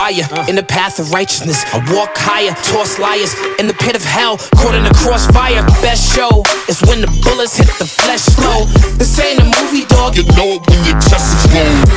fire. In the path of righteousness, I walk higher. Toss liars in the pit of hell, caught in the crossfire. Best show is when the bullets hit the flesh slow. This ain't a movie, dog. You know it when your chest is low.